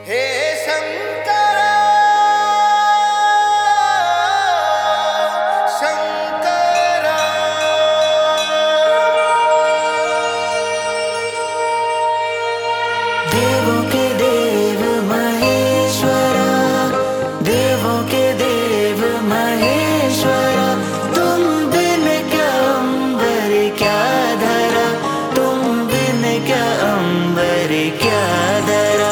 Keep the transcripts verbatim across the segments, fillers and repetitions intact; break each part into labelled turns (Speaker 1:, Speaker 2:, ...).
Speaker 1: हे शंकरा शंकरा
Speaker 2: देवों के देव महेश्वरा, देवों के देव महेश्वरा, तुम बिन क्या अंबर क्या धरा, तुम बिन क्या अंबर क्या धरा।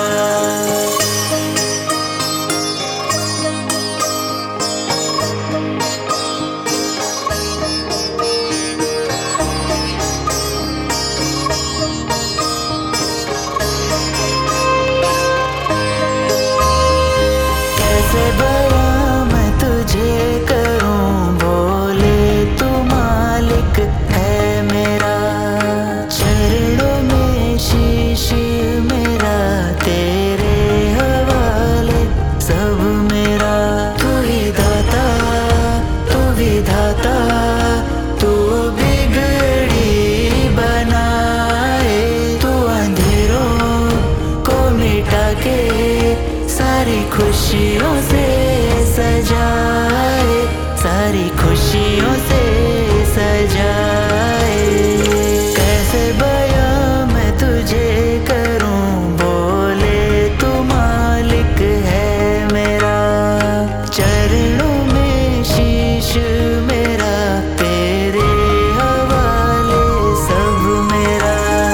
Speaker 2: कैसे बयां मैं तुझे करूं, बोले तू मालिक है मेरा। चरणों में शीश मेरा, तेरे हवाले सब मेरा। तू ही दाता तू विधाता, तू बिगड़ी बनाए। तू अंधेरों को मिटा के सारी खुशियों से सजाए, सारी खुशियों से सजाए। कैसे बयां मैं तुझे करूं, बोले तू मालिक है मेरा। चरणों में शीश मेरा, तेरे हवाले सब मेरा।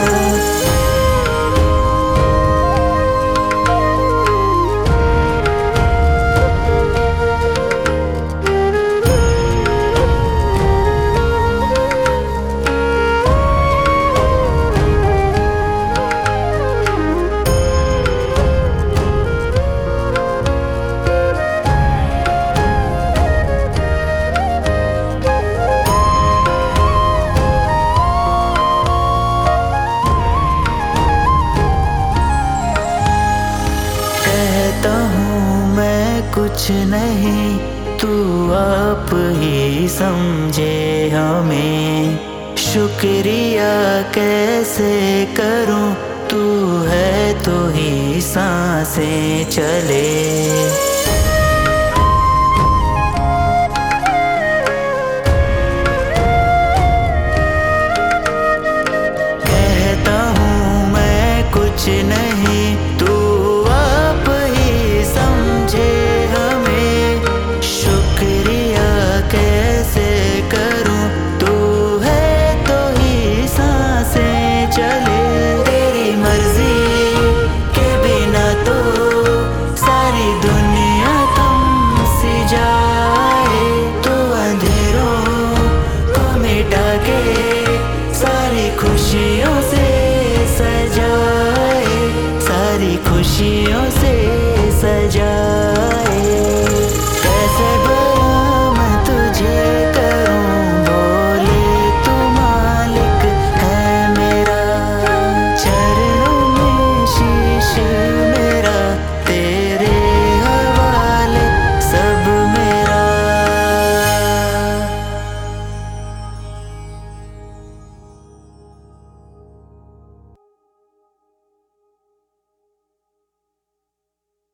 Speaker 2: कहता हूँ मैं कुछ नहीं, तू आप ही समझे हमें। शुक्रिया कैसे करूँ, तू है तो ही सांसें चले। कहता हूँ मैं कुछ नहीं, तू आप ही समझे हमें। शुक्रिया कैसे करूँ, तू है तो ही सांसें चले। तेरी मर्जी के बिना तो सारी दुनिया थम सी जाए। तू अंधेरों को मिटा के सारी खुशियों से सजाए, सारी खुशियों से